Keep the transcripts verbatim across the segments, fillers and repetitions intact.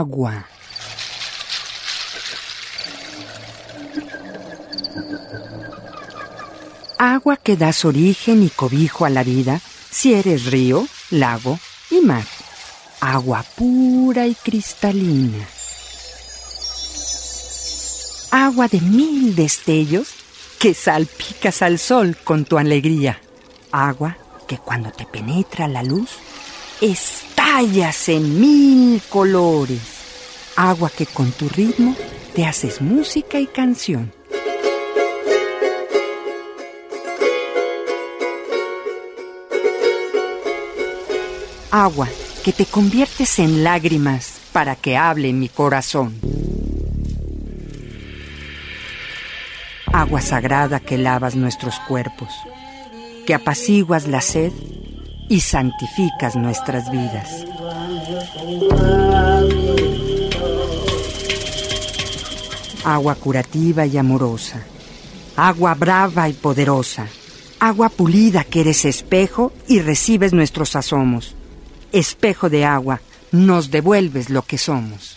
agua. Agua que das origen y cobijo a la vida, si eres río, lago y mar. Agua pura y cristalina. Agua de mil destellos que salpicas al sol con tu alegría. Agua que cuando te penetra la luz, estallas en mil colores. Agua que con tu ritmo te haces música y canción. Agua que te conviertes en lágrimas para que hable mi corazón. Agua sagrada que lavas nuestros cuerpos, que apaciguas la sed y santificas nuestras vidas. Agua curativa y amorosa, agua brava y poderosa, agua pulida que eres espejo y recibes nuestros asomos. Espejo de agua, nos devuelves lo que somos.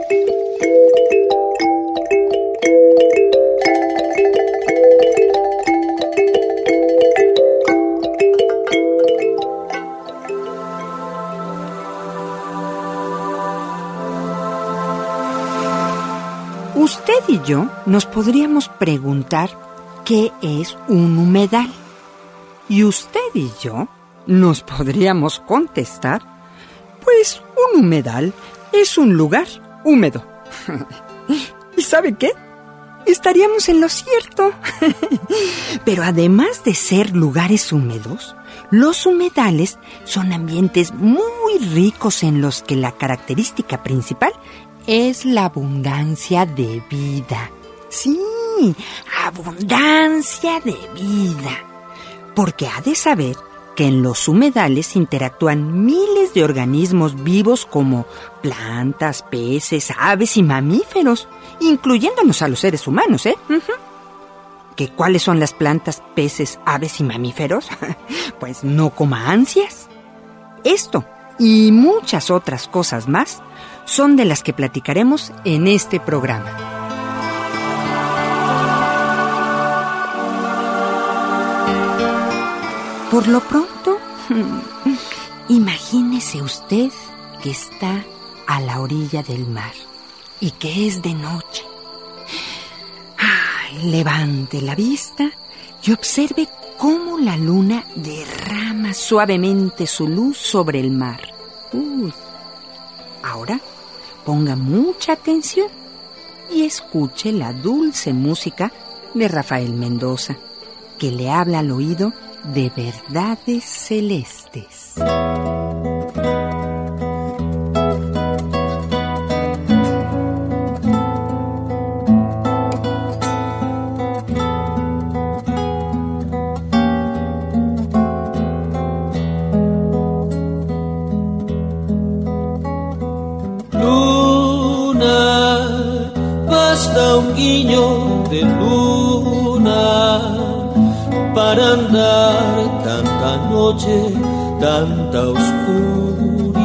Usted y yo nos podríamos preguntar qué es un humedal. Y usted y yo nos podríamos contestar, pues un humedal es un lugar húmedo. ¿Y sabe qué? Estaríamos en lo cierto. Pero además de ser lugares húmedos, los humedales son ambientes muy ricos en los que la característica principal es la abundancia de vida. Sí, abundancia de vida. Porque ha de saber que en los humedales interactúan miles de organismos vivos como plantas, peces, aves y mamíferos, incluyéndonos a los seres humanos, ¿eh? Uh-huh. ¿Que cuáles son las plantas, peces, aves y mamíferos? Pues no coma ansias. Esto y muchas otras cosas más son de las que platicaremos en este programa. Por lo pronto, imagínese usted que está a la orilla del mar y que es de noche. Ay, levante la vista y observe cómo la luna derrama suavemente su luz sobre el mar. Uy. Ahora, ponga mucha atención y escuche la dulce música de Rafael Mendoza, que le habla al oído de verdades celestes. Luna, basta un guiño de luna para andar tanta noche, tanta oscuridad.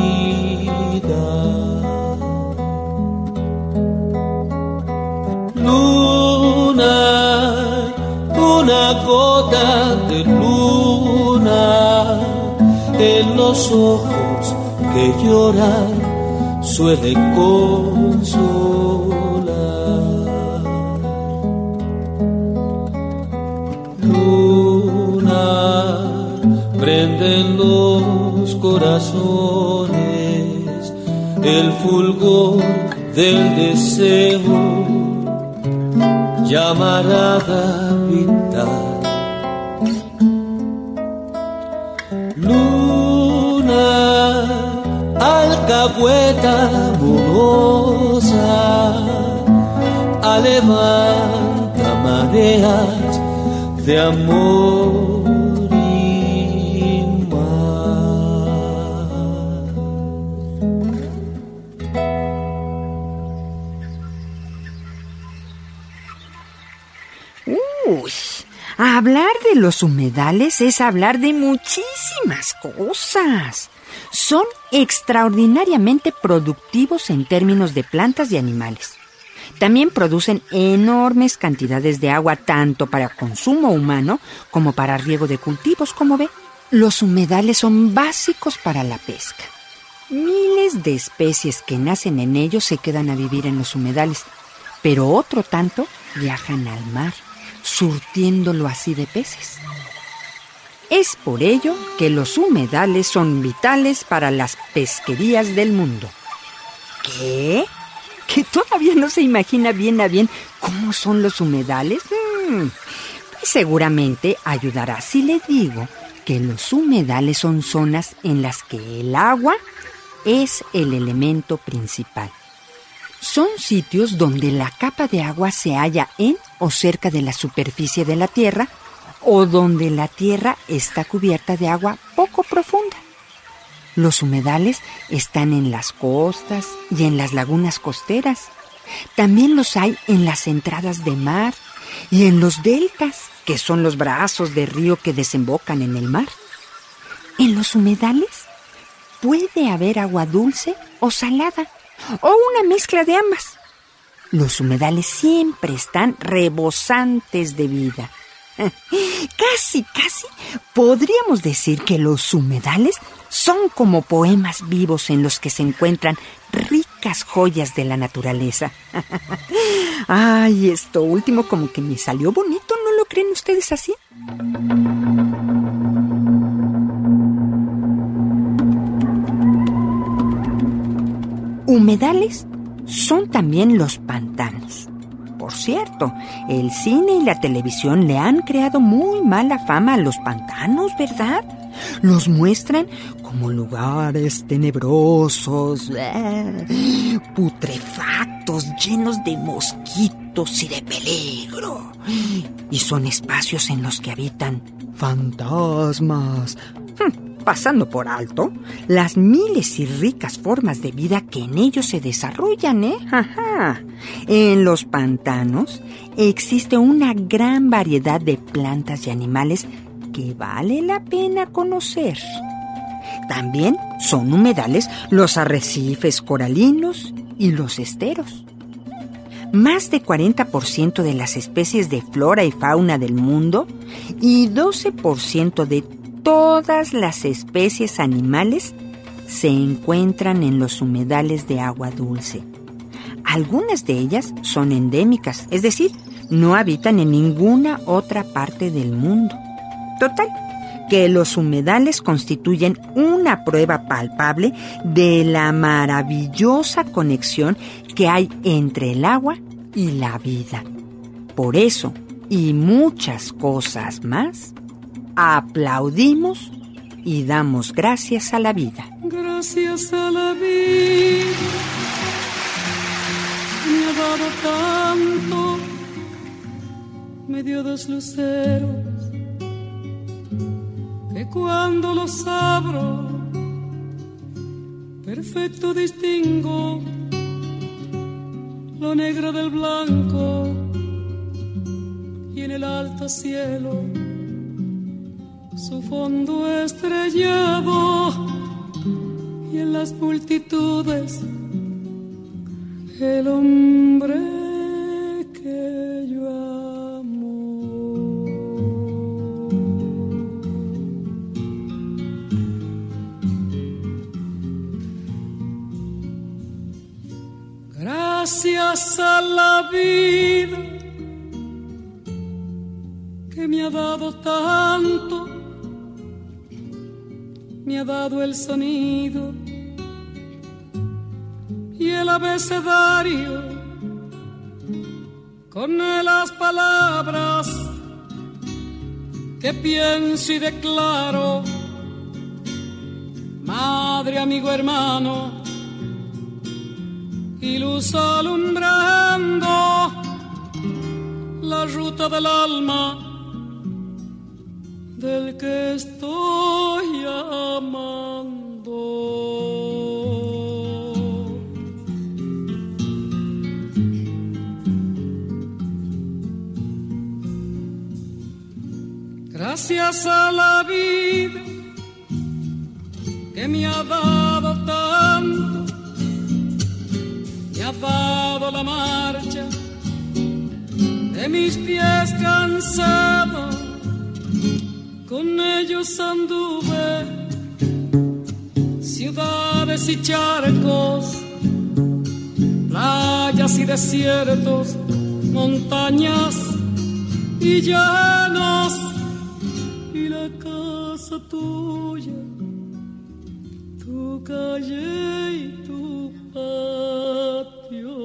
Luna, una gota de luna en los ojos que lloran suele consolar. Prenden los corazones el fulgor del deseo, llamarada vital. Luna, alcahueta amorosa, levanta mareas de amor. Uy, a hablar de de los humedales es hablar de muchísimas cosas. Son extraordinariamente productivos en términos de plantas y animales. También producen enormes cantidades de agua, tanto para consumo humano como para riego de cultivos, como ve. Los humedales son básicos para la pesca. Miles de especies que nacen en ellos se quedan a vivir en los humedales, pero otro tanto viajan al mar, surtiéndolo así de peces. Es por ello que los humedales son vitales para las pesquerías del mundo. ¿Qué? ¿Que todavía no se imagina bien a bien cómo son los humedales? Hmm. Pues seguramente ayudará si le digo que los humedales son zonas en las que el agua es el elemento principal. Son sitios donde la capa de agua se halla en o cerca de la superficie de la tierra, o donde la tierra está cubierta de agua poco profunda. Los humedales están en las costas y en las lagunas costeras. También los hay en las entradas de mar y en los deltas, que son los brazos de río que desembocan en el mar. En los humedales puede haber agua dulce o salada, o una mezcla de ambas. Los humedales siempre están rebosantes de vida. Casi, casi podríamos decir que los humedales son como poemas vivos en los que se encuentran ricas joyas de la naturaleza. Ay, esto último como que me salió bonito, ¿no lo creen ustedes así? Humedales son también los pantanos. Por cierto, el cine y la televisión le han creado muy mala fama a los pantanos, ¿verdad? Los muestran como lugares tenebrosos, eh, putrefactos, llenos de mosquitos y de peligro. Y son espacios en los que habitan fantasmas. Hmm. Pasando por alto las miles y ricas formas de vida que en ellos se desarrollan, ¿eh? Ajá. En los pantanos existe una gran variedad de plantas y animales que vale la pena conocer. También son humedales los arrecifes coralinos y los esteros. Más de cuarenta por ciento de las especies de flora y fauna del mundo y doce por ciento de todas las especies animales se encuentran en los humedales de agua dulce. Algunas de ellas son endémicas, es decir, no habitan en ninguna otra parte del mundo. Total, que los humedales constituyen una prueba palpable de la maravillosa conexión que hay entre el agua y la vida. Por eso, y muchas cosas más, aplaudimos y damos gracias a la vida. Gracias a la vida, me ha dado tanto, me dio dos luceros, que cuando los abro, perfecto distingo lo negro del blanco, y en el alto cielo su fondo estrellado, y en las multitudes el hombre que yo amo. Gracias a la vida que me ha dado tanto, me ha dado el sonido y el abecedario, con las palabras que pienso y declaro. Madre, amigo, hermano, y luz alumbrando la ruta del alma del que estoy amando. Gracias a la vida que me ha dado tanto, me ha dado la marcha de mis pies cansados, con ellos anduve ciudades y charcos, playas y desiertos, montañas y llanos, y la casa tuya, tu calle y tu patio.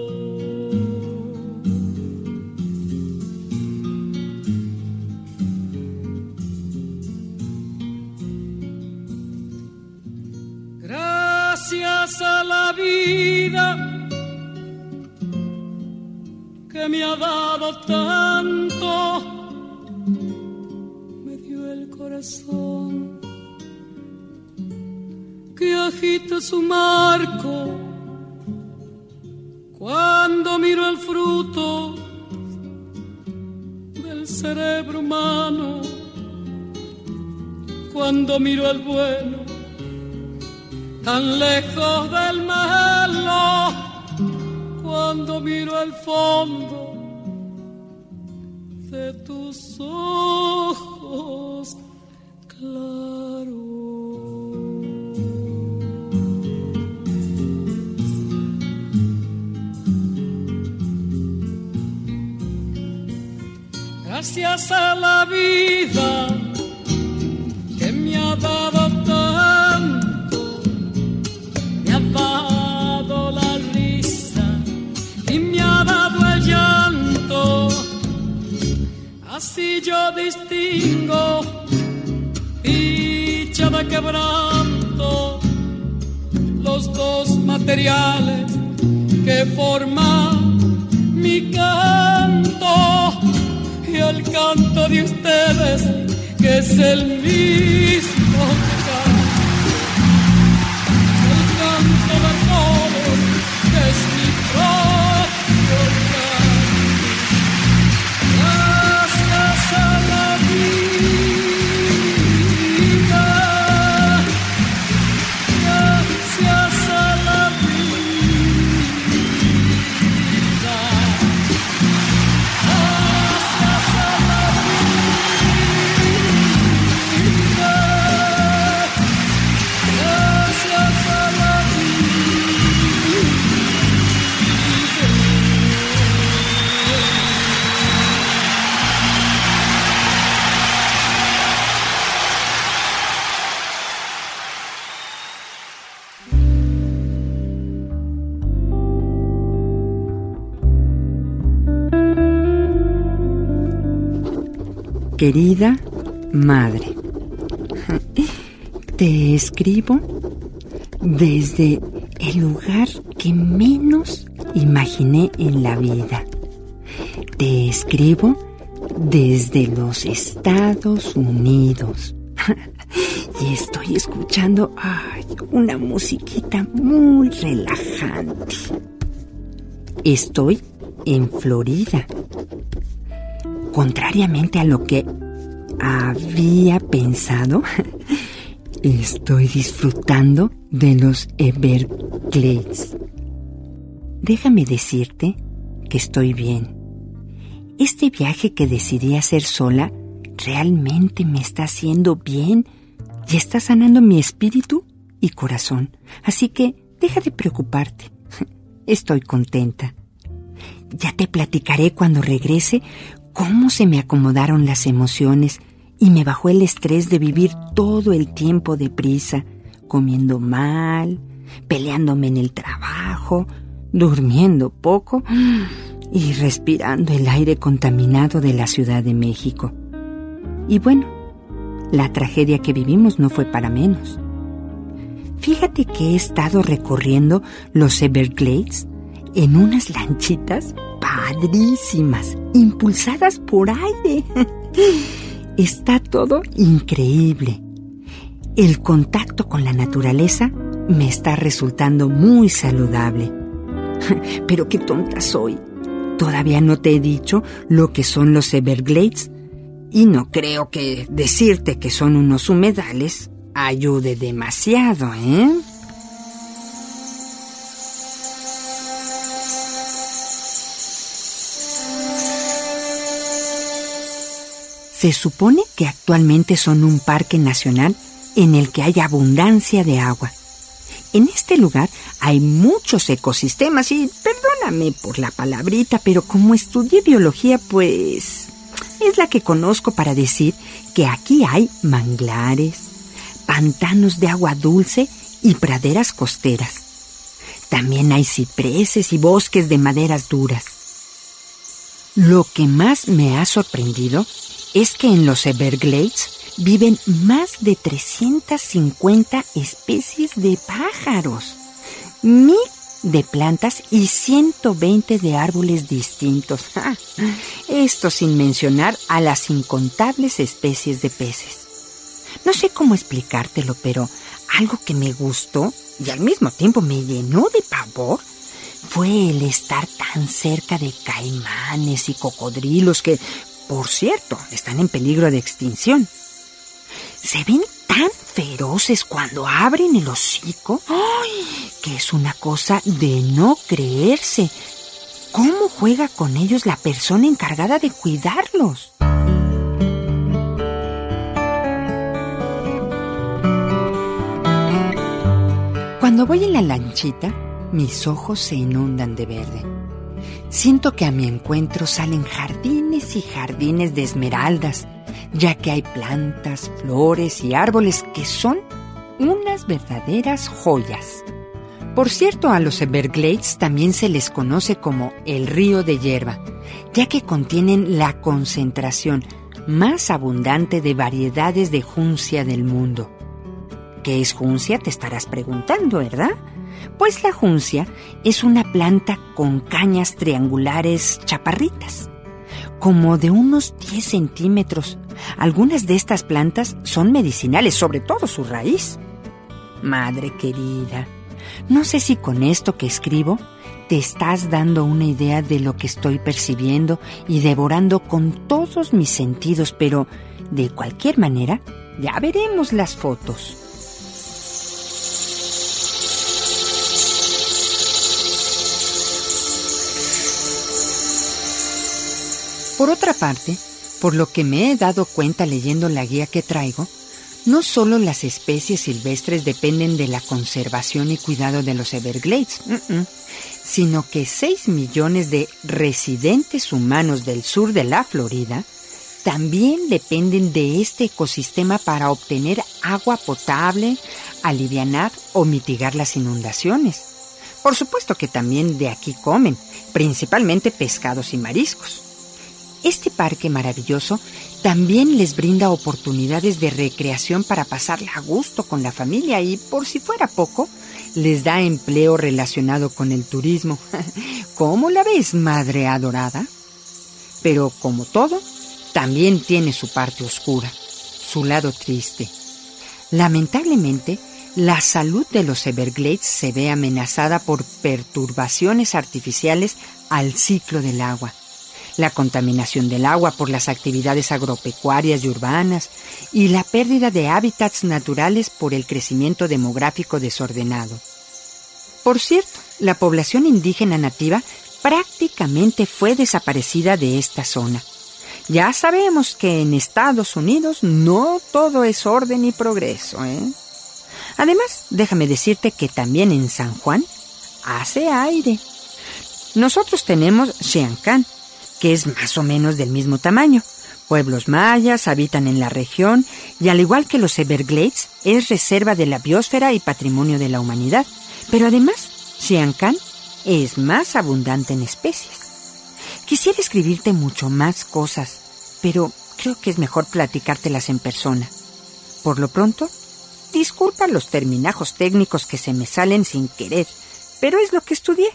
Gracias a la vida que me ha dado tanto, me dio el corazón que agita su marco cuando miro el fruto del cerebro humano, cuando miro el bueno tan lejos del malo, cuando miro el fondo de tus ojos claros. Gracias a la vida que me ha dado tanto, me ha dado la risa y me ha dado el llanto. Así yo distingo dicha de quebranto, los dos materiales que forman mi canto, y el canto de ustedes que es el mismo canto, el canto de todos que es mi propio canto. Gracias a la vida, gracias a la vida, gracias a la vida, gracias a la Querida madre, te escribo desde el lugar que menos imaginé en la vida. Te escribo desde los Estados Unidos. Y estoy escuchando ay, una musiquita muy relajante. Estoy en Florida. Contrariamente a lo que había pensado, estoy disfrutando de los Everglades. Déjame decirte que estoy bien. Este viaje que decidí hacer sola realmente me está haciendo bien y está sanando mi espíritu y corazón. Así que deja de preocuparte. Estoy contenta. Ya te platicaré cuando regrese cómo se me acomodaron las emociones y me bajó el estrés de vivir todo el tiempo deprisa, comiendo mal, peleándome en el trabajo, durmiendo poco y respirando el aire contaminado de la Ciudad de México. Y bueno, la tragedia que vivimos no fue para menos. Fíjate que he estado recorriendo los Everglades en unas lanchitas padrísimas, impulsadas por aire. Está todo increíble. El contacto con la naturaleza me está resultando muy saludable. Pero qué tonta soy. Todavía no te he dicho lo que son los Everglades. Y no creo que decirte que son unos humedales ayude demasiado, ¿eh? Se supone que actualmente son un parque nacional en el que hay abundancia de agua. En este lugar hay muchos ecosistemas y, perdóname por la palabrita, pero como estudié biología, pues es la que conozco para decir que aquí hay manglares, pantanos de agua dulce y praderas costeras. También hay cipreses y bosques de maderas duras. Lo que más me ha sorprendido es que en los Everglades viven más de trescientas cincuenta especies de pájaros, mil de plantas y ciento veinte de árboles distintos. Esto sin mencionar a las incontables especies de peces. No sé cómo explicártelo, pero algo que me gustó y al mismo tiempo me llenó de pavor fue el estar tan cerca de caimanes y cocodrilos que, por cierto, están en peligro de extinción. Se ven tan feroces cuando abren el hocico, ¡ay!, que es una cosa de no creerse. ¿Cómo juega con ellos la persona encargada de cuidarlos? Cuando voy en la lanchita, mis ojos se inundan de verde. Siento que a mi encuentro salen jardines y jardines de esmeraldas, ya que hay plantas, flores y árboles que son unas verdaderas joyas. Por cierto, a los Everglades también se les conoce como el río de hierba, ya que contienen la concentración más abundante de variedades de juncia del mundo. ¿Qué es juncia?, te estarás preguntando, ¿verdad? Pues la juncia es una planta con cañas triangulares chaparritas, como de unos diez centímetros. Algunas de estas plantas son medicinales, sobre todo su raíz. Madre querida, no sé si con esto que escribo te estás dando una idea de lo que estoy percibiendo y devorando con todos mis sentidos, pero de cualquier manera ya veremos las fotos. Por otra parte, por lo que me he dado cuenta leyendo la guía que traigo, no solo las especies silvestres dependen de la conservación y cuidado de los Everglades, uh-uh, sino que seis millones de residentes humanos del sur de la Florida también dependen de este ecosistema para obtener agua potable, alivianar o mitigar las inundaciones. Por supuesto que también de aquí comen, principalmente pescados y mariscos. Este parque maravilloso también les brinda oportunidades de recreación para pasarla a gusto con la familia y, por si fuera poco, les da empleo relacionado con el turismo. ¿Cómo la ves, madre adorada? Pero, como todo, también tiene su parte oscura, su lado triste. Lamentablemente, la salud de los Everglades se ve amenazada por perturbaciones artificiales al ciclo del agua. La contaminación del agua por las actividades agropecuarias y urbanas y la pérdida de hábitats naturales por el crecimiento demográfico desordenado. Por cierto, la población indígena nativa prácticamente fue desaparecida de esta zona. Ya sabemos que en Estados Unidos no todo es orden y progreso, ¿eh? Además, déjame decirte que también en San Juan hace aire. Nosotros tenemos Xiancán, que es más o menos del mismo tamaño. Pueblos mayas habitan en la región y, al igual que los Everglades, es reserva de la biosfera y patrimonio de la humanidad. Pero además, Xiancán es más abundante en especies. Quisiera escribirte mucho más cosas, pero creo que es mejor platicártelas en persona. Por lo pronto, disculpa los terminajos técnicos que se me salen sin querer, pero es lo que estudié.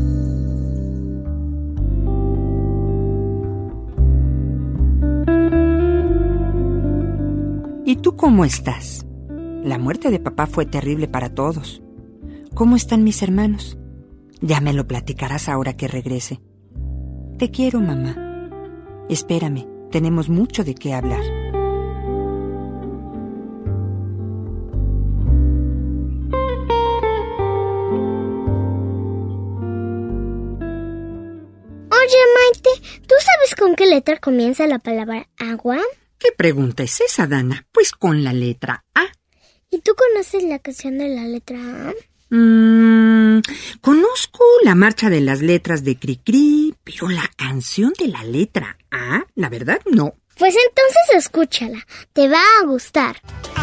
¿Y tú cómo estás? La muerte de papá fue terrible para todos. ¿Cómo están mis hermanos? Ya me lo platicarás ahora que regrese. Te quiero, mamá. Espérame, tenemos mucho de qué hablar. Oye, Maite, ¿tú sabes con qué letra comienza la palabra agua? ¿Qué pregunta es esa, Dana? Pues con la letra A. ¿Y tú conoces la canción de la letra A? Mm, conozco la marcha de las letras de Cricri, pero la canción de la letra A, la verdad, no. Pues entonces escúchala, te va a gustar.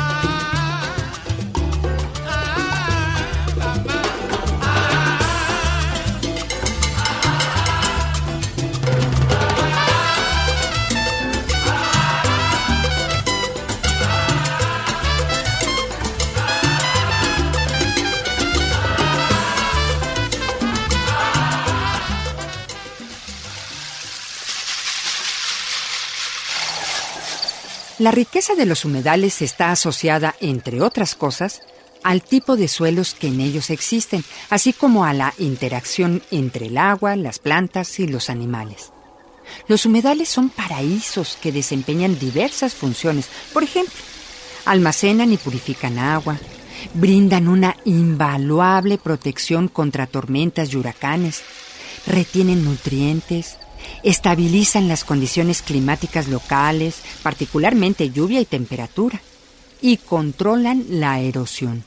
La riqueza de los humedales está asociada, entre otras cosas, al tipo de suelos que en ellos existen, así como a la interacción entre el agua, las plantas y los animales. Los humedales son paraísos que desempeñan diversas funciones. Por ejemplo, almacenan y purifican agua, brindan una invaluable protección contra tormentas y huracanes, retienen nutrientes, estabilizan las condiciones climáticas locales, particularmente lluvia y temperatura, y controlan la erosión.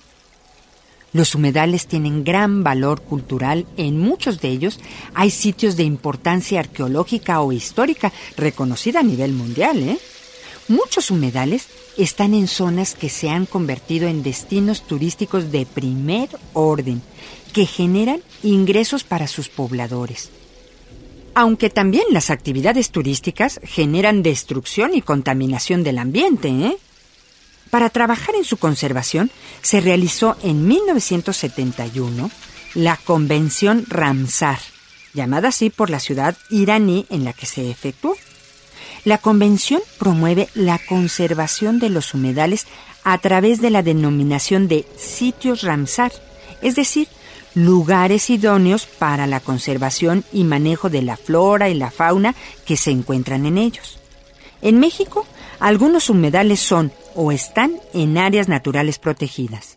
Los humedales tienen gran valor cultural. En muchos de ellos hay sitios de importancia arqueológica o histórica reconocida a nivel mundial, ¿eh? Muchos humedales están en zonas que se han convertido en destinos turísticos de primer orden, que generan ingresos para sus pobladores. Aunque también las actividades turísticas generan destrucción y contaminación del ambiente, ¿eh? Para trabajar en su conservación, se realizó en mil novecientos setenta y uno la Convención Ramsar, llamada así por la ciudad iraní en la que se efectuó. La convención promueve la conservación de los humedales a través de la denominación de sitios Ramsar, es decir, lugares idóneos para la conservación y manejo de la flora y la fauna que se encuentran en ellos. En México, algunos humedales son o están en áreas naturales protegidas.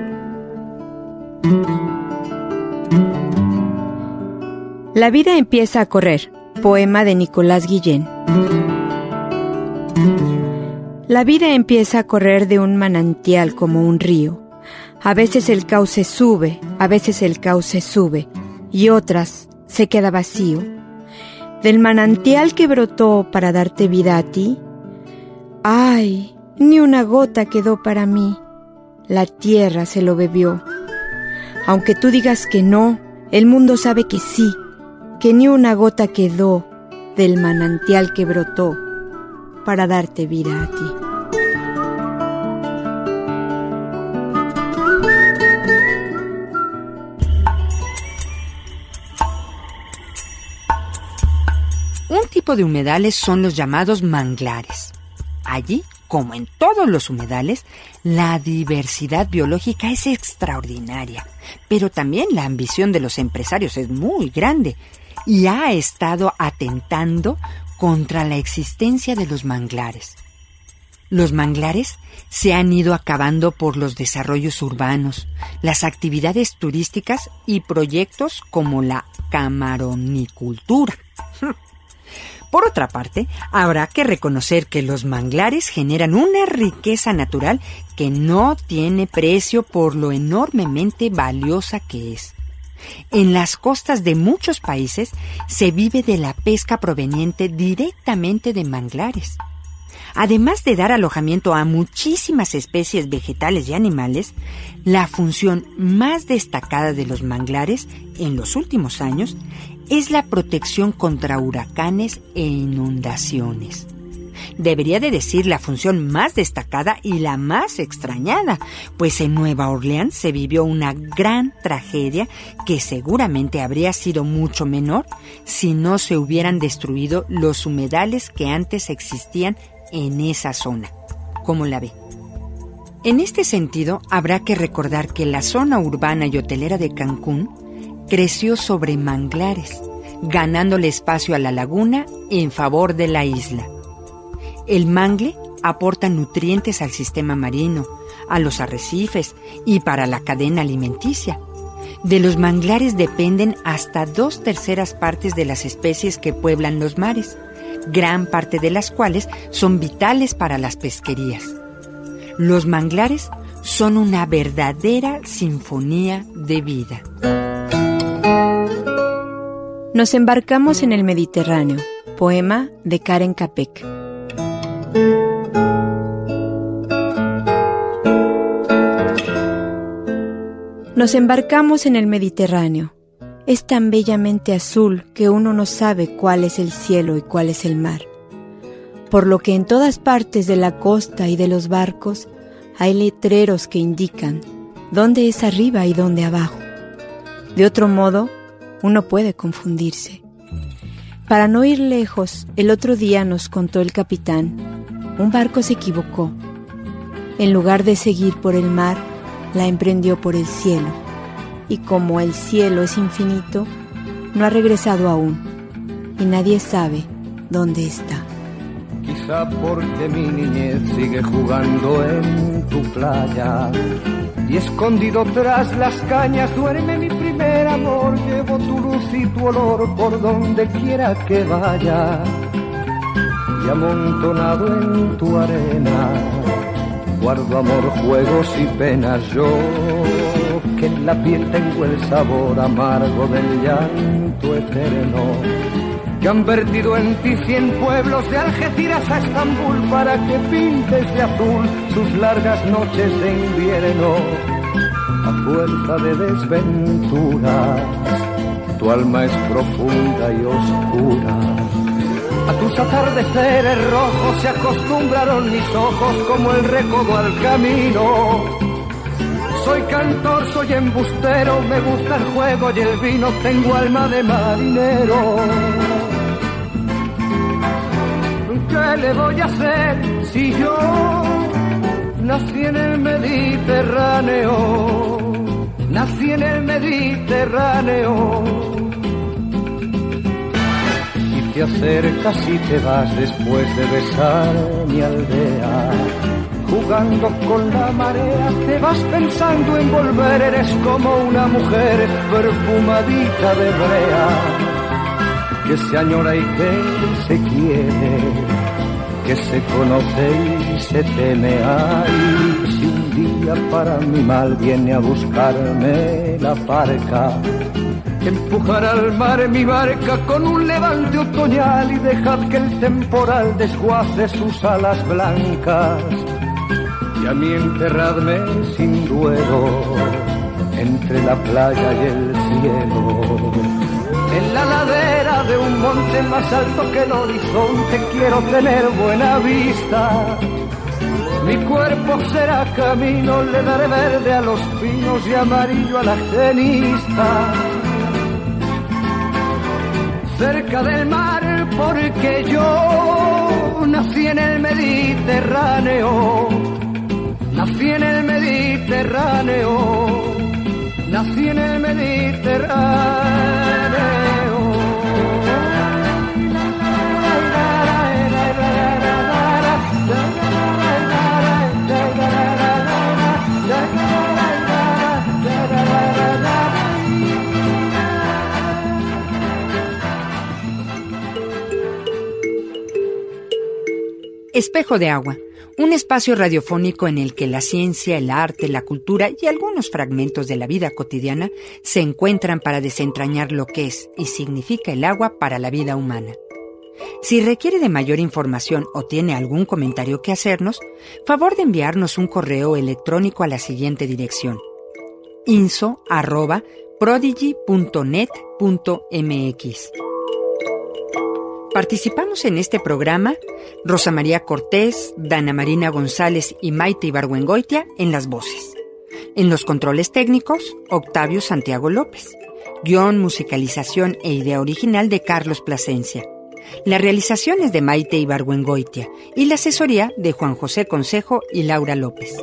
La vida empieza a correr. Poema de Nicolás Guillén. La vida empieza a correr de un manantial como un río. A veces el cauce sube, a veces el cauce sube, y otras se queda vacío. Del manantial que brotó para darte vida a ti, ¡ay! Ni una gota quedó para mí. La tierra se lo bebió. Aunque tú digas que no, el mundo sabe que sí, que ni una gota quedó del manantial que brotó para darte vida a ti. Un tipo de humedales son los llamados manglares. Allí, como en todos los humedales, la diversidad biológica es extraordinaria, pero también la ambición de los empresarios es muy grande y ha estado atentando contra la existencia de los manglares. Los manglares se han ido acabando por los desarrollos urbanos, las actividades turísticas y proyectos como la camaronicultura. Por otra parte, habrá que reconocer que los manglares generan una riqueza natural que no tiene precio por lo enormemente valiosa que es. En las costas de muchos países se vive de la pesca proveniente directamente de manglares. Además de dar alojamiento a muchísimas especies vegetales y animales, la función más destacada de los manglares en los últimos años es la protección contra huracanes e inundaciones. Debería de decir la función más destacada y la más extrañada, pues en Nueva Orleans se vivió una gran tragedia que seguramente habría sido mucho menor si no se hubieran destruido los humedales que antes existían en esa zona. ¿Cómo la ve? En este sentido, habrá que recordar que la zona urbana y hotelera de Cancún creció sobre manglares, ganándole espacio a la laguna en favor de la isla. El mangle aporta nutrientes al sistema marino, a los arrecifes y para la cadena alimenticia. De los manglares dependen hasta dos terceras partes de las especies que pueblan los mares, gran parte de las cuales son vitales para las pesquerías. Los manglares son una verdadera sinfonía de vida. Nos embarcamos en el Mediterráneo. Poema de Karen Capek. Nos embarcamos en el Mediterráneo. Es tan bellamente azul que uno no sabe cuál es el cielo y cuál es el mar. Por lo que en todas partes de la costa y de los barcos hay letreros que indican dónde es arriba y dónde abajo. De otro modo, uno puede confundirse. Para no ir lejos, el otro día nos contó el capitán, un barco se equivocó. En lugar de seguir por el mar, la emprendió por el cielo. Y como el cielo es infinito, no ha regresado aún. Y nadie sabe dónde está. Quizá porque mi niñez sigue jugando en tu playa. Y escondido tras las cañas duerme mi primer amor. Llevo tu luz y tu olor por donde quiera que vaya. Y amontonado en tu arena guardo amor, juegos y penas. Yo que en la piel tengo el sabor amargo del llanto eterno, que han vertido en ti cien pueblos de Algeciras a Estambul para que pintes de azul sus largas noches de invierno. A fuerza de desventuras, tu alma es profunda y oscura. A tus atardeceres rojos se acostumbraron mis ojos como el recodo al camino. Soy cantor, soy embustero, me gusta el juego y el vino, tengo alma de marinero. ¿Qué le voy a hacer si yo nací en el Mediterráneo? Nací en el Mediterráneo. Y te acercas y te vas después de besar mi aldea. Jugando con la marea, te vas pensando en volver. Eres como una mujer perfumadita de brea, que se añora y que se quiere, que se conoce y se teme. Ay, si un día para mi mal viene a buscarme la parca, empujar al mar mi barca con un levante otoñal y dejad que el temporal desguace sus alas blancas. Y a mí enterradme sin duelo entre la playa y el cielo. En la ladera de un monte más alto que el horizonte quiero tener buena vista. Mi cuerpo será camino, le daré verde a los pinos y amarillo a la genista. Cerca del mar porque yo nací en el Mediterráneo. Nací en el Mediterráneo, nací en el Mediterráneo. Espejo de agua. Un espacio radiofónico en el que la ciencia, el arte, la cultura y algunos fragmentos de la vida cotidiana se encuentran para desentrañar lo que es y significa el agua para la vida humana. Si requiere de mayor información o tiene algún comentario que hacernos, favor de enviarnos un correo electrónico a la siguiente dirección: info arroba prodigy punto net punto mx. Participamos en este programa Rosa María Cortés, Dana Marina González y Maite Ibargüengoitia en las voces. En los controles técnicos, Octavio Santiago López. Guión, musicalización e idea original de Carlos Plasencia. La realización es de Maite Ibargüengoitia y la asesoría de Juan José Consejo y Laura López.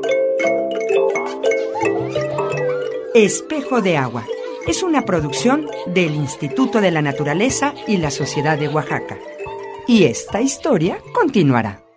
Espejo de agua. Es una producción del Instituto de la Naturaleza y la Sociedad de Oaxaca. y esta historia continuará.